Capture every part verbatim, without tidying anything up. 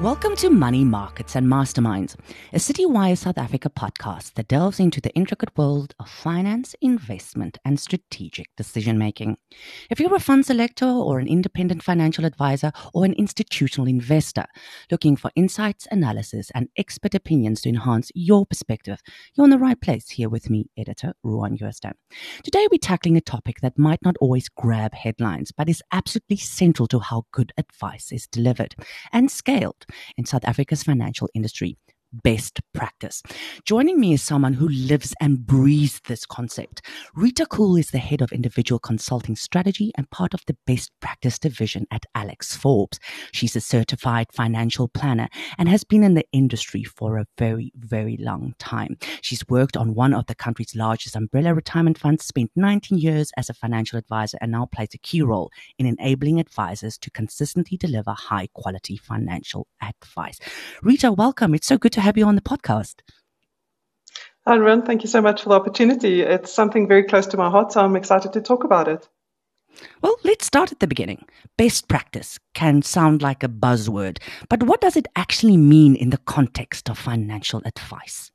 Welcome to Money Markets and Masterminds, a Citywire South Africa podcast that delves into the intricate world of finance, investment, and strategic decision-making. If you're a fund selector or an independent financial advisor or an institutional investor looking for insights, analysis, and expert opinions to enhance your perspective, you're in the right place here with me, editor Ruan Jooste. Today, we're tackling a topic that might not always grab headlines, but is absolutely central to how good advice is delivered and scaled in South Africa's financial industry: best practice. Joining me is someone who lives and breathes this concept. Rita Cool is the head of individual consulting strategy and part of the best practice division at Alex Forbes. She's a certified financial planner and has been in the industry for a very, very long time. She's worked on one of the country's largest umbrella retirement funds, spent nineteen years as a financial advisor, and now plays a key role in enabling advisors to consistently deliver high quality financial advice. Rita, welcome. It's so good to have you on the podcast. Hi, Ron. Thank you so much for the opportunity. It's something very close to my heart, so I'm excited to talk about it. Well, let's start at the beginning. Best practice can sound like a buzzword, but what does it actually mean in the context of financial advice?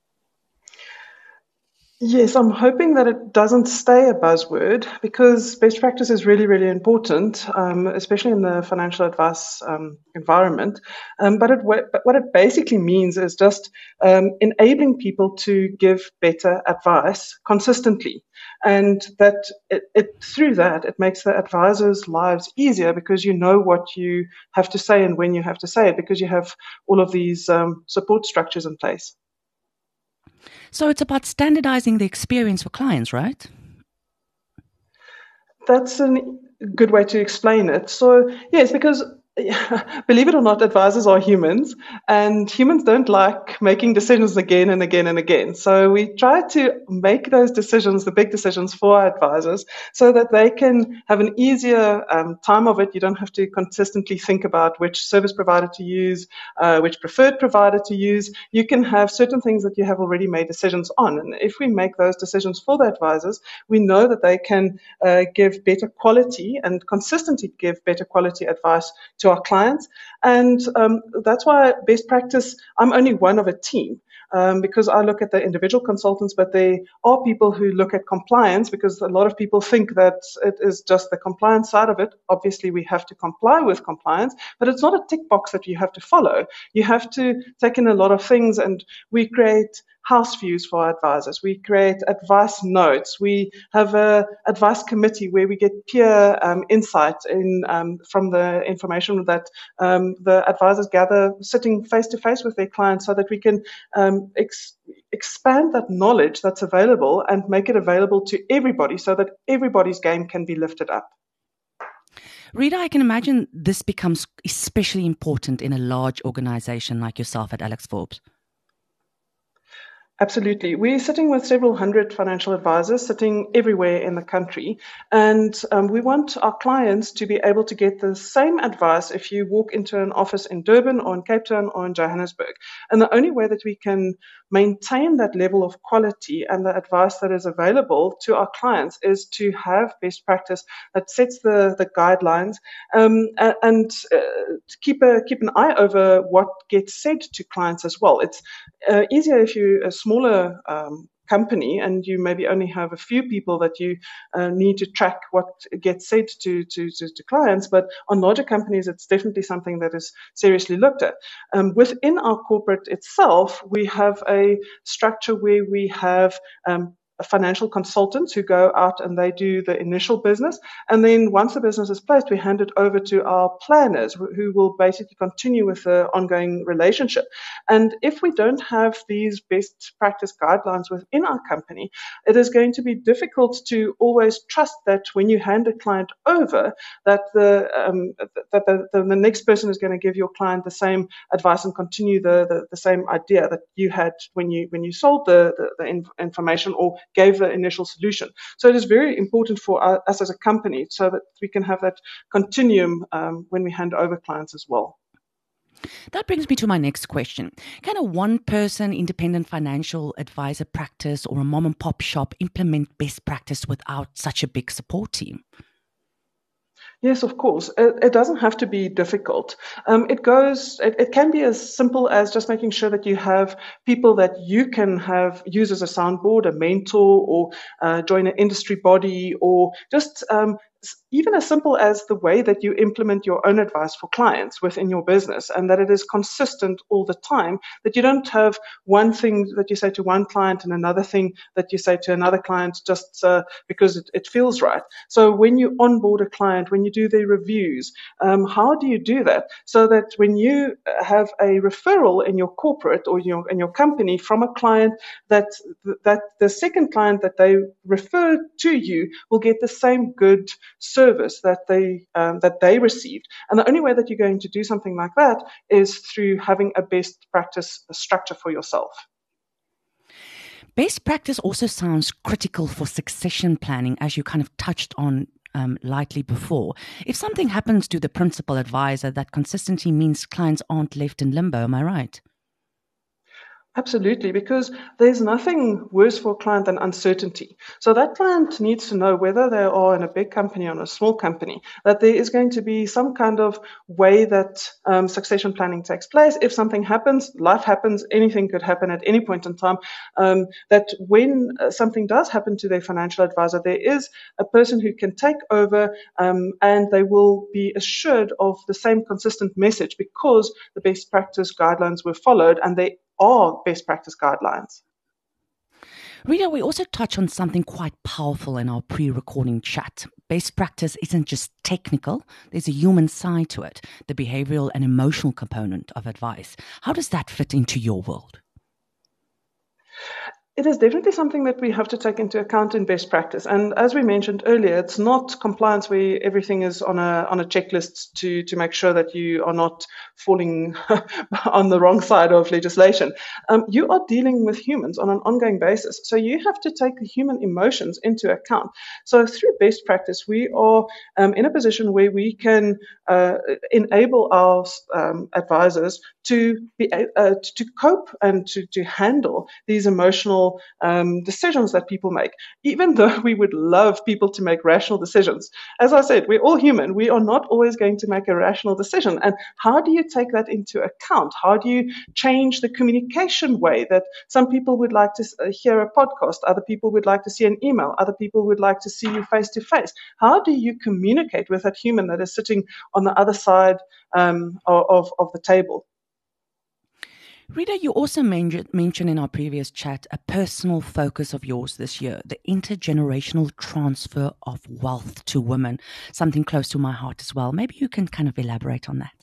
Yes, I'm hoping that it doesn't stay a buzzword, because best practice is really, really important, um, especially in the financial advice um, environment. Um, but, it, but what it basically means is just um, enabling people to give better advice consistently. And that it, it through that, it makes the advisors' lives easier, because you know what you have to say and when you have to say it, because you have all of these um, support structures in place. So it's about standardizing the experience for clients, right? That's a good way to explain it. So, yes, because believe it or not, advisors are humans, and humans don't like making decisions again and again and again. So we try to make those decisions, the big decisions, for our advisors, so that they can have an easier um, time of it. You don't have to consistently think about which service provider to use, uh, which preferred provider to use. You can have certain things that you have already made decisions on. And if we make those decisions for the advisors, we know that they can uh, give better quality and consistently give better quality advice to our clients. And um, that's why best practice, I'm only one of a team. Um, because I look at the individual consultants, but there are people who look at compliance, because a lot of people think that it is just the compliance side of it. Obviously, we have to comply with compliance, but it's not a tick box that you have to follow. You have to take in a lot of things, and we create house views for our advisors. We create advice notes. We have a advice committee where we get peer um, insight in um, from the information that um, the advisors gather sitting face to face with their clients, so that we can um, ex- expand that knowledge that's available and make it available to everybody, so that everybody's game can be lifted up. Rita, I can imagine this becomes especially important in a large organization like yourself at Alex Forbes. Absolutely. We're sitting with several hundred financial advisors sitting everywhere in the country. And um, we want our clients to be able to get the same advice if you walk into an office in Durban or in Cape Town or in Johannesburg. And the only way that we can maintain that level of quality and the advice that is available to our clients is to have best practice that sets the, the guidelines um, and, and uh, to keep a keep an eye over what gets said to clients as well. It's uh, easier if you're a smaller um, company and you maybe only have a few people that you uh, need to track what gets said to, to, to, to clients. But on larger companies, it's definitely something that is seriously looked at. Um, within our corporate itself, we have a structure where we have um, financial consultants who go out and they do the initial business. And then once the business is placed, we hand it over to our planners who will basically continue with the ongoing relationship. And if we don't have these best practice guidelines within our company, it is going to be difficult to always trust that when you hand a client over, that the um, that the, the, the next person is going to give your client the same advice and continue the, the, the same idea that you had when you when you sold the, the, the inf- information or gave the initial solution. So it is very important for us as a company so that we can have that continuum um, when we hand over clients as well. That brings me to my next question. Can a one-person independent financial advisor practice or a mom-and-pop shop implement best practice without such a big support team? Yes, of course. It, it doesn't have to be difficult. Um, it goes. It, it can be as simple as just making sure that you have people that you can have use as a soundboard, a mentor, or uh, join an industry body, or just um, even as simple as the way that you implement your own advice for clients within your business, and that it is consistent all the time. That you don't have one thing that you say to one client and another thing that you say to another client just uh, because it, it feels right. So when you onboard a client, when you do their reviews, um, how do you do that so that when you have a referral in your corporate or your in your company from a client, that that the second client that they refer to you will get the same good service that they um, that they received. And the only way that you're going to do something like that is through having a best practice structure for yourself. Best practice also sounds critical for succession planning, as you kind of touched on um, lightly before. If something happens to the principal advisor, that consistency means clients aren't left in limbo. Am I right? Absolutely, because there's nothing worse for a client than uncertainty. So that client needs to know whether they are in a big company or in a small company, that there is going to be some kind of way that um, succession planning takes place. If something happens, life happens, anything could happen at any point in time, um, that when uh, something does happen to their financial advisor, there is a person who can take over um, and they will be assured of the same consistent message because the best practice guidelines were followed and they are best practice guidelines. Rita, we also touch on something quite powerful in our pre-recording chat. Best practice isn't just technical, there's a human side to it, the behavioral and emotional component of advice. How does that fit into your world? It is definitely something that we have to take into account in best practice. And as we mentioned earlier, it's not compliance where everything is on a on a checklist to, to make sure that you are not falling on the wrong side of legislation. Um, you are dealing with humans on an ongoing basis. So you have to take the human emotions into account. So through best practice, we are um, in a position where we can uh, enable our um, advisors to be uh, to cope and to, to handle these emotional Um, decisions that people make, even though we would love people to make rational decisions. As I said, we're all human. We are not always going to make a rational decision. And how do you take that into account? How do you change the communication way that some people would like to hear a podcast, other people would like to see an email, other people would like to see you face to face? How do you communicate with that human that is sitting on the other side um, of, of the table? Rita, you also mentioned in our previous chat a personal focus of yours this year, the intergenerational transfer of wealth to women, something close to my heart as well. Maybe you can kind of elaborate on that.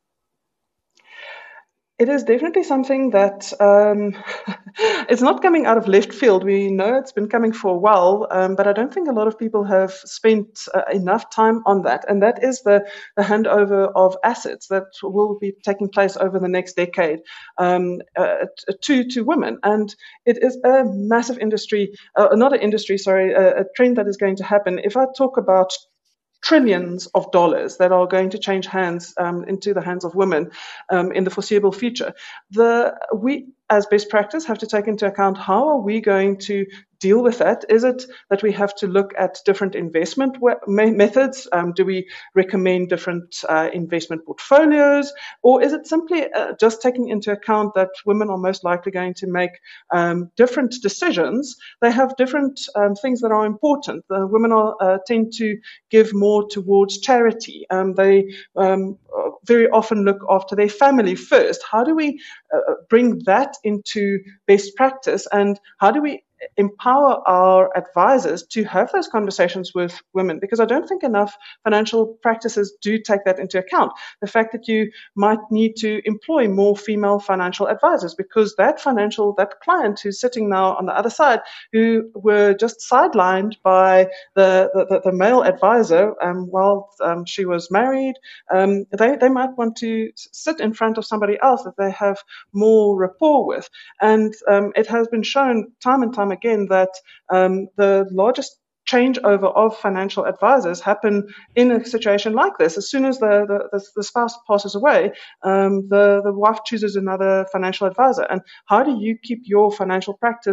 It is definitely something that um, it's not coming out of left field. We know it's been coming for a while, um, but I don't think a lot of people have spent uh, enough time on that. And that is the, the handover of assets that will be taking place over the next decade um, uh, to, to women. And it is a massive industry, uh, not an industry, sorry, a, a trend that is going to happen. If I talk about trillions of dollars that are going to change hands um, into the hands of women um, in the foreseeable future. The we, as best practice, have to take into account how are we going to deal with that? Is it that we have to look at different investment methods? Um, do we recommend different uh, investment portfolios? Or is it simply uh, just taking into account that women are most likely going to make um, different decisions? They have different um, things that are important. The women are, uh, tend to give more towards charity. Um, they um, very often look after their family first. How do we uh, bring that into best practice? And how do we empower our advisors to have those conversations with women? Because I don't think enough financial practices do take that into account. The fact that you might need to employ more female financial advisors, because that financial, that client who's sitting now on the other side, who were just sidelined by the, the, the male advisor um, while um, she was married, um, they, they might want to sit in front of somebody else that they have more rapport with. And um, it has been shown time and time again that um, the largest changeover of financial advisors happen in a situation like this. As soon as the, the, the spouse passes away, um, the, the wife chooses another financial advisor. And how do you keep your financial practice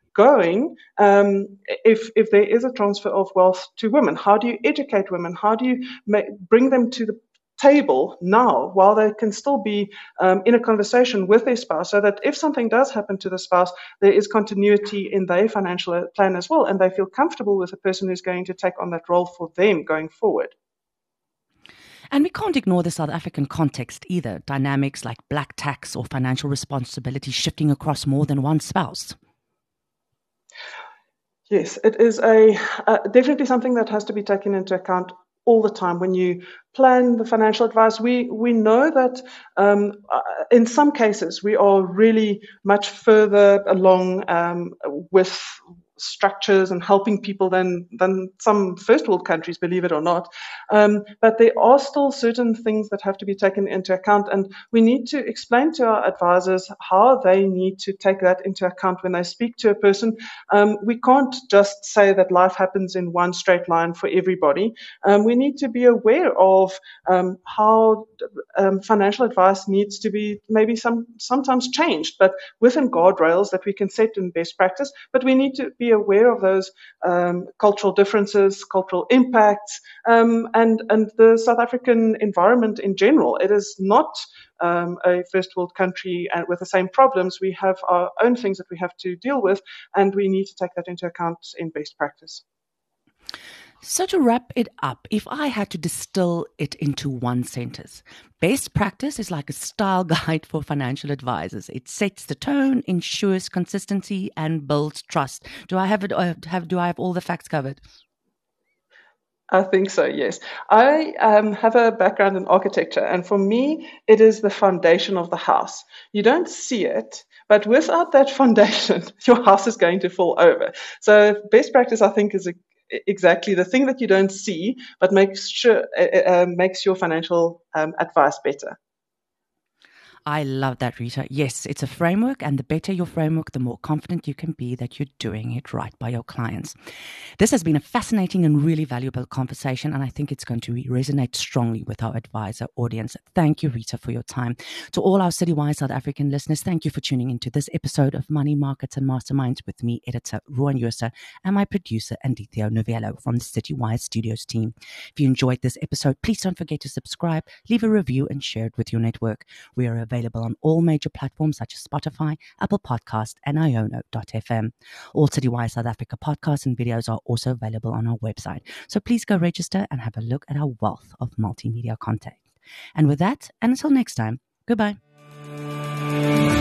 going um, if if there is a transfer of wealth to women? How do you educate women? How do you make, bring them to the table now while they can still be um, in a conversation with their spouse, so that if something does happen to the spouse, there is continuity in their financial plan as well, and they feel comfortable with the person who's going to take on that role for them going forward. And we can't ignore the South African context either, dynamics like black tax or financial responsibility shifting across more than one spouse. Yes, it is a uh, definitely something that has to be taken into account all the time when you plan the financial advice. We we know that um, uh, in some cases we are really much further along um, with structures and helping people than than some first world countries, believe it or not. Um, but there are still certain things that have to be taken into account, and we need to explain to our advisors how they need to take that into account when they speak to a person. Um, we can't just say that life happens in one straight line for everybody. Um, we need to be aware of um, how um, financial advice needs to be maybe some sometimes changed, but within guardrails that we can set in best practice. But we need to be aware of those um, cultural differences, cultural impacts, um, and and the South African environment in general. It is not um, a first world country and with the same problems. We have our own things that we have to deal with, and we need to take that into account in best practice. So to wrap it up, if I had to distill it into one sentence, best practice is like a style guide for financial advisors. It sets the tone, ensures consistency, and builds trust. Do I have it? Have do I have all the facts covered? I think so, yes. I um, have a background in architecture, and for me, it is the foundation of the house. You don't see it, but without that foundation, your house is going to fall over. So best practice, I think, is a exactly the thing that you don't see, but makes sure uh, uh, makes your financial um, advice better. I love that, Rita. Yes, it's a framework, and the better your framework, the more confident you can be that you're doing it right by your clients. This has been a fascinating and really valuable conversation, and I think it's going to resonate strongly with our advisor audience. Thank you, Rita, for your time. To all our Citywire South African listeners, thank you for tuning into this episode of Money Markets and Masterminds with me, editor Rowan Jooste, and my producer, Andithio Novello from the Citywire Studios team. If you enjoyed this episode, please don't forget to subscribe, leave a review, and share it with your network. We are available on all major platforms such as Spotify, Apple Podcast, and iono dot f m. All Citywire South Africa podcasts and videos are also available on our website. So please go register and have a look at our wealth of multimedia content. And with that, and until next time, goodbye.